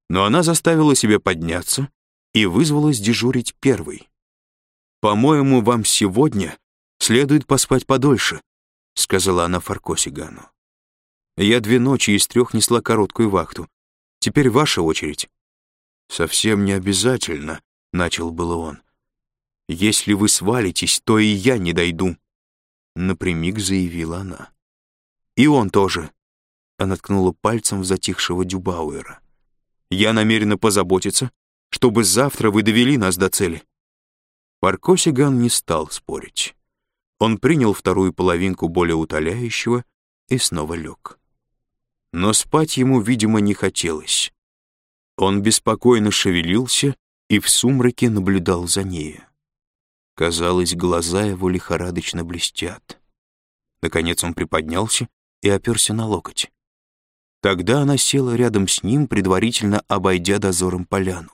но она заставила себя подняться и вызвалась дежурить первой. «По-моему, вам сегодня следует поспать подольше», — сказала она Фаркосигану. «Я 2 ночи из 3 несла короткую вахту. Теперь ваша очередь». «Совсем не обязательно», — начал было он. «Если вы свалитесь, то и я не дойду», — напрямик заявила она. «И он тоже», — она ткнула пальцем в затихшего Дюбауэра. «Я намерена позаботиться, чтобы завтра вы довели нас до цели». Фаркосиган не стал спорить. Он принял вторую половинку более утоляющего и снова лег. Но спать ему, видимо, не хотелось. Он беспокойно шевелился и в сумраке наблюдал за нею. Казалось, глаза его лихорадочно блестят. Наконец он приподнялся и оперся на локоть. Тогда она села рядом с ним, предварительно обойдя дозором поляну.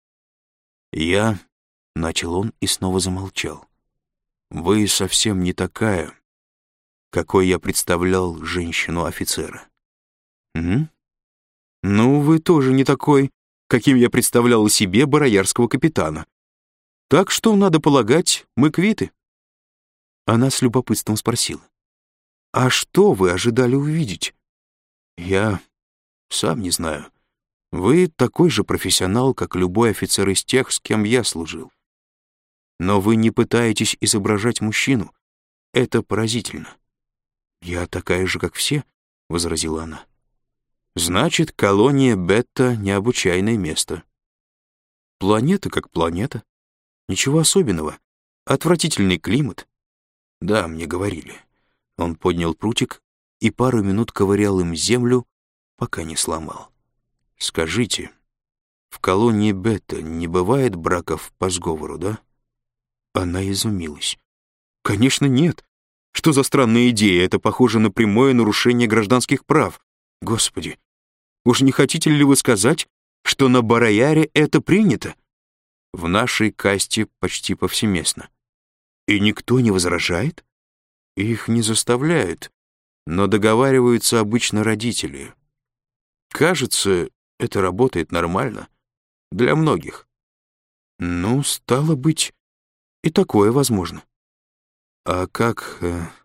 «Я...» — начал он и снова замолчал. «Вы совсем не такая, какой я представлял женщину-офицера». «Угу. Ну, вы тоже не такой, каким я представлял себе бароярского капитана. Так что, надо полагать, мы квиты». Она с любопытством спросила: «А что вы ожидали увидеть?» «Я сам не знаю. Вы такой же профессионал, как любой офицер из тех, с кем я служил. Но вы не пытаетесь изображать мужчину. Это поразительно». «Я такая же, как все», — возразила она. «Значит, колония Бетта — необычайное место». «Планета как планета. Ничего особенного. Отвратительный климат». «Да, мне говорили». Он поднял прутик и пару минут ковырял им землю, пока не сломал. «Скажите, в колонии Бетта не бывает браков по сговору, да?» Она изумилась. «Конечно, нет. Что за странная идея? Это похоже на прямое нарушение гражданских прав. Господи, уж не хотите ли вы сказать, что на Барояре это принято?» «В нашей касте почти повсеместно». «И никто не возражает?» «Их не заставляют, но договариваются обычно родители. Кажется, это работает нормально. Для многих». «Ну, стало быть, и такое возможно». «А как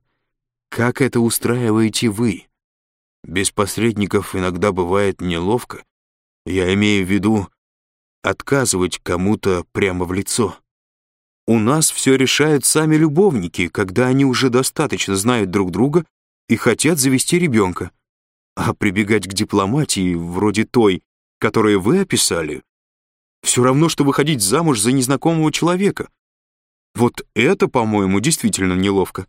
это устраиваете вы? Без посредников иногда бывает неловко. Я имею в виду отказывать кому-то прямо в лицо. У нас все решают сами любовники, когда они уже достаточно знают друг друга и хотят завести ребенка. А прибегать к дипломатии, вроде той, которую вы описали, все равно, что выходить замуж за незнакомого человека. Вот это, по-моему, действительно неловко».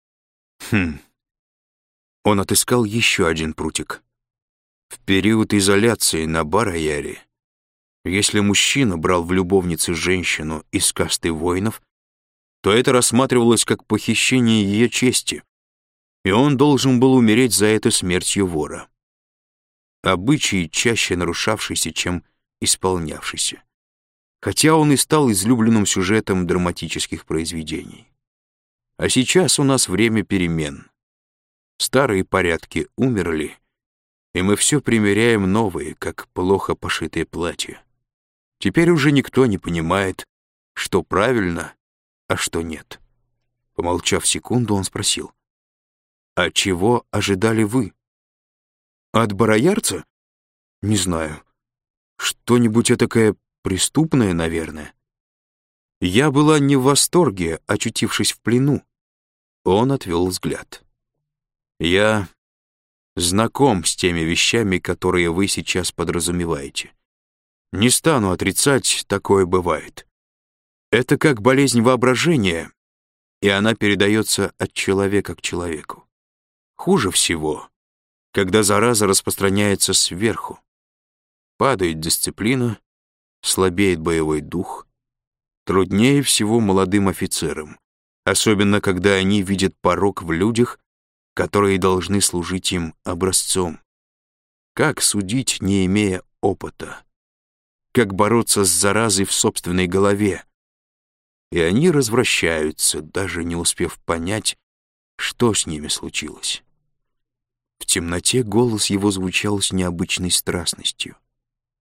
Он отыскал еще один прутик. В период изоляции на Барояре, если мужчина брал в любовницы женщину из касты воинов, то это рассматривалось как похищение ее чести, и он должен был умереть за это смертью вора. Обычай, чаще нарушавшийся, чем исполнявшийся, хотя он и стал излюбленным сюжетом драматических произведений. А сейчас у нас время перемен. Старые порядки умерли, и мы все примеряем новые, как плохо пошитые платья. Теперь уже никто не понимает, что правильно, а что нет. Помолчав секунду, он спросил: «А чего ожидали вы?» «От бароярца? Не знаю. Что-нибудь этакое преступное, наверное». Я была не в восторге, очутившись в плену. Он отвел взгляд. «Я знаком с теми вещами, которые вы сейчас подразумеваете. Не стану отрицать, такое бывает. Это как болезнь воображения, и она передается от человека к человеку. Хуже всего, когда зараза распространяется сверху. Падает дисциплина, слабеет боевой дух. Труднее всего молодым офицерам, особенно когда они видят порок в людях, которые должны служить им образцом. Как судить, не имея опыта? Как бороться с заразой в собственной голове? И они развращаются, даже не успев понять, что с ними случилось. В темноте голос его звучал с необычной страстностью.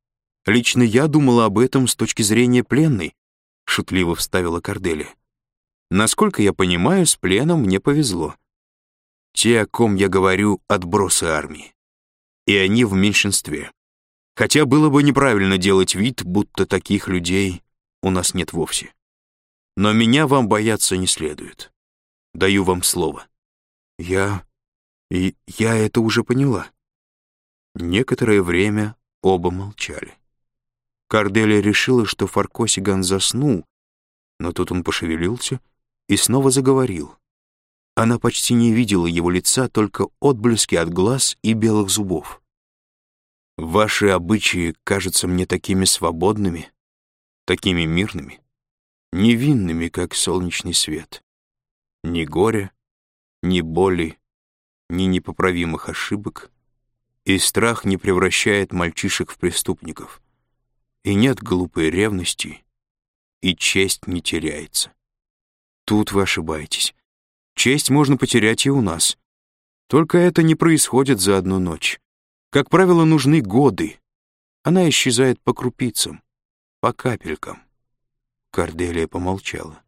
Лично я думала об этом с точки зрения пленной, шутливо вставила Корделия. Насколько я понимаю, с пленом мне повезло. Те, о ком я говорю, отбросы армии. И они в меньшинстве. Хотя было бы неправильно делать вид, будто таких людей у нас нет вовсе. Но меня вам бояться не следует. Даю вам слово. Я это уже поняла. Некоторое время оба молчали. Корделия решила, что Фаркосиган заснул, но тут он пошевелился и снова заговорил. Она почти не видела его лица, только отблески от глаз и белых зубов. «Ваши обычаи кажутся мне такими свободными, такими мирными, невинными, как солнечный свет. Ни горя, ни боли, ни непоправимых ошибок, и страх не превращает мальчишек в преступников, и нет глупой ревности, и честь не теряется. Тут вы ошибаетесь. Честь можно потерять и у нас. Только это не происходит за одну ночь. Как правило, нужны годы. Она исчезает по крупицам, по капелькам». Корделия помолчала.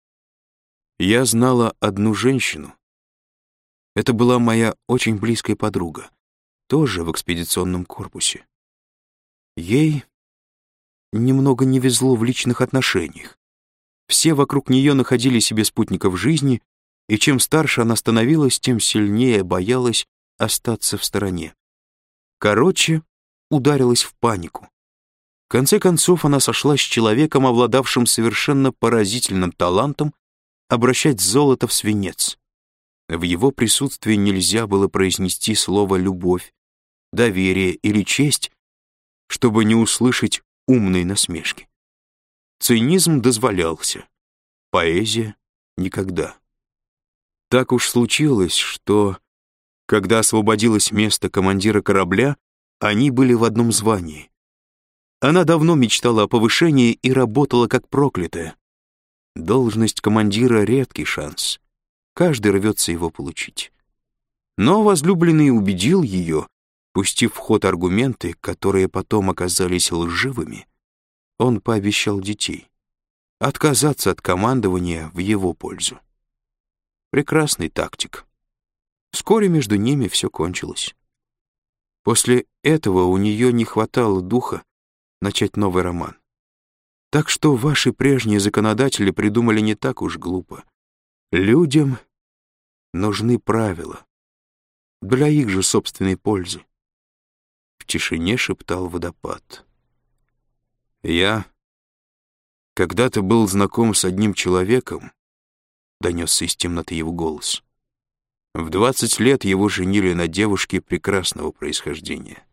«Я знала одну женщину. Это была моя очень близкая подруга, тоже в экспедиционном корпусе. Ей немного не везло в личных отношениях. Все вокруг нее находили себе спутников жизни, и чем старше она становилась, тем сильнее боялась остаться в стороне. Короче, ударилась в панику. В конце концов, она сошлась с человеком, обладавшим совершенно поразительным талантом обращать золото в свинец. В его присутствии нельзя было произнести слово «любовь», «доверие» или «честь», чтобы не услышать умные насмешки. Цинизм дозволялся, поэзия — никогда. Так уж случилось, что, когда освободилось место командира корабля, они были в одном звании. Она давно мечтала о повышении и работала как проклятая. Должность командира — редкий шанс. Каждый рвется его получить. Но возлюбленный убедил ее, пустив в ход аргументы, которые потом оказались лживыми. Он пообещал детей. Отказаться от командования в его пользу. Прекрасный тактик. Вскоре между ними все кончилось. После этого у нее не хватало духа начать новый роман. Так что ваши прежние законодатели придумали не так уж глупо. Людям нужны правила. Для их же собственной пользы. В тишине шептал водопад. Я когда-то был знаком с одним человеком, донесся из темноты его голос. В 20 лет его женили на девушке прекрасного происхождения.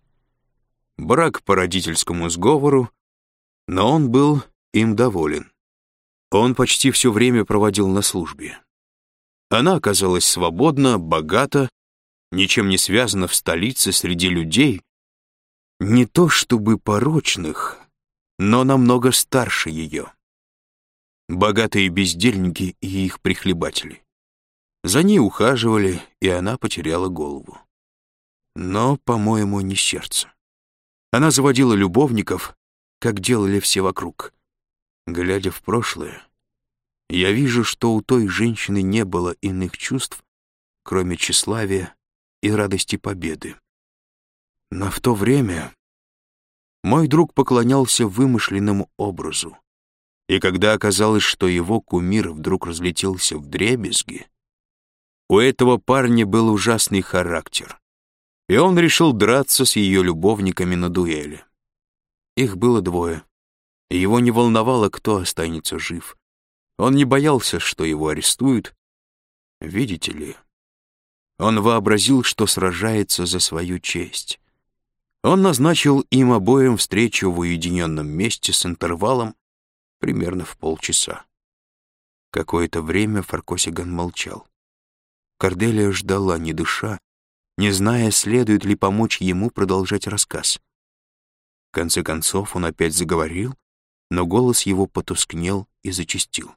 Брак по родительскому сговору, но он был им доволен. Он почти все время проводил на службе. Она оказалась свободна, богата, ничем не связана в столице среди людей, не то чтобы порочных, но намного старше ее. Богатые бездельники и их прихлебатели. За ней ухаживали, и она потеряла голову. Но, по-моему, не сердце. Она заводила любовников, как делали все вокруг. Глядя в прошлое, я вижу, что у той женщины не было иных чувств, кроме тщеславия и радости победы. Но в то время мой друг поклонялся вымышленному образу, и когда оказалось, что его кумир вдруг разлетелся вдребезги, у этого парня был ужасный характер, и он решил драться с ее любовниками на дуэли. Их было двое, и его не волновало, кто останется жив. Он не боялся, что его арестуют. Видите ли, он вообразил, что сражается за свою честь. Он назначил им обоим встречу в уединенном месте с интервалом примерно в полчаса. Какое-то время Фаркосиган молчал. Корделия ждала, не дыша, не зная, следует ли помочь ему продолжать рассказ. В конце концов он опять заговорил, но голос его потускнел и зачастил.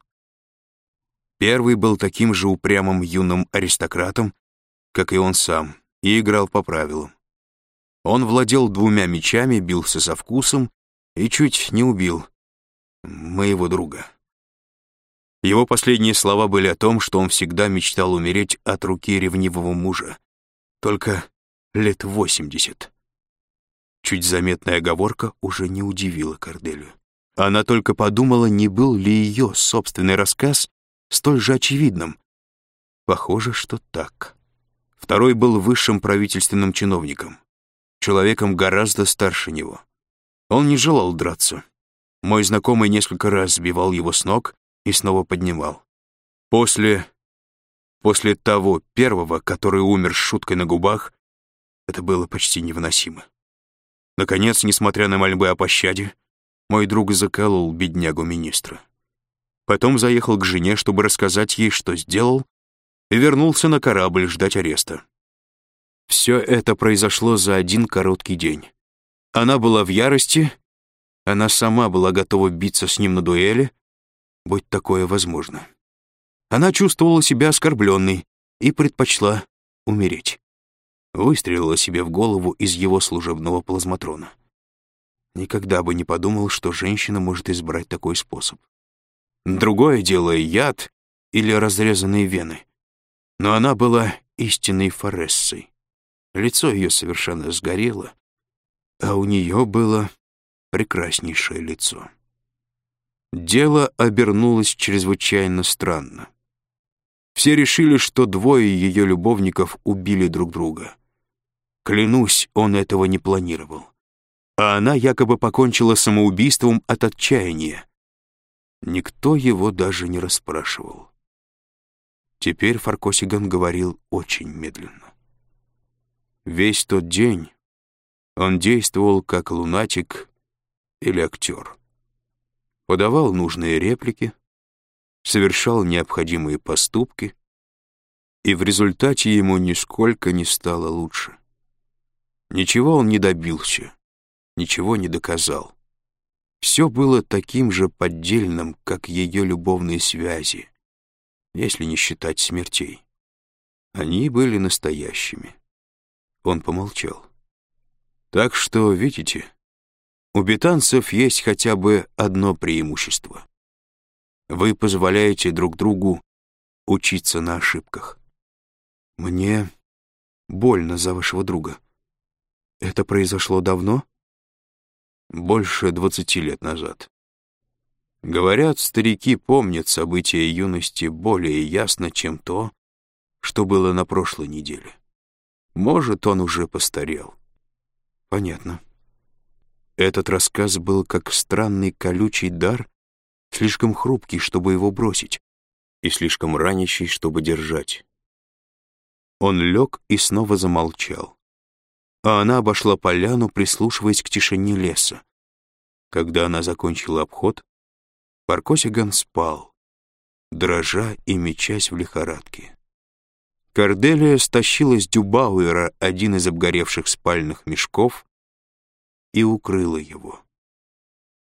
Первый был таким же упрямым юным аристократом, как и он сам, и играл по правилам. Он владел 2 мечами, бился со вкусом и чуть не убил моего друга». Его последние слова были о том, что он всегда мечтал умереть от руки ревнивого мужа. Только лет 80. Чуть заметная оговорка уже не удивила Корделию. Она только подумала, не был ли ее собственный рассказ столь же очевидным. Похоже, что так. Второй был высшим правительственным чиновником, человеком гораздо старше него. Он не желал драться. Мой знакомый несколько раз сбивал его с ног и снова поднимал. После того первого, который умер с шуткой на губах, это было почти невыносимо. Наконец, несмотря на мольбы о пощаде, мой друг заколол беднягу-министра. Потом заехал к жене, чтобы рассказать ей, что сделал, и вернулся на корабль ждать ареста. Все это произошло за один короткий день. Она была в ярости, она сама была готова биться с ним на дуэли, будь такое возможно. Она чувствовала себя оскорбленной и предпочла умереть. Выстрелила себе в голову из его служебного плазматрона. Никогда бы не подумал, что женщина может избрать такой способ. Другое дело — яд или разрезанные вены. Но она была истинной форессой. Лицо ее совершенно сгорело, а у нее было прекраснейшее лицо. Дело обернулось чрезвычайно странно. Все решили, что двое ее любовников убили друг друга. Клянусь, он этого не планировал. А она якобы покончила самоубийством от отчаяния. Никто его даже не расспрашивал. Теперь Фаркосиган говорил очень медленно. Весь тот день он действовал как лунатик или актер. Подавал нужные реплики, совершал необходимые поступки, и в результате ему нисколько не стало лучше. Ничего он не добился, ничего не доказал. Все было таким же поддельным, как ее любовные связи, если не считать смертей. Они были настоящими. Он помолчал. Так что, видите, у бетанцев есть хотя бы одно преимущество. Вы позволяете друг другу учиться на ошибках. Мне больно за вашего друга. Это произошло давно? Больше 20 лет назад. Говорят, старики помнят события юности более ясно, чем то, что было на прошлой неделе. Может, он уже постарел. Понятно. Этот рассказ был как странный колючий дар, слишком хрупкий, чтобы его бросить, и слишком ранящий, чтобы держать. Он лег и снова замолчал, а она обошла поляну, прислушиваясь к тишине леса. Когда она закончила обход, Фаркосиган спал, дрожа и мечась в лихорадке. Корделия стащила с Дюбауэра один из обгоревших спальных мешков и укрыла его.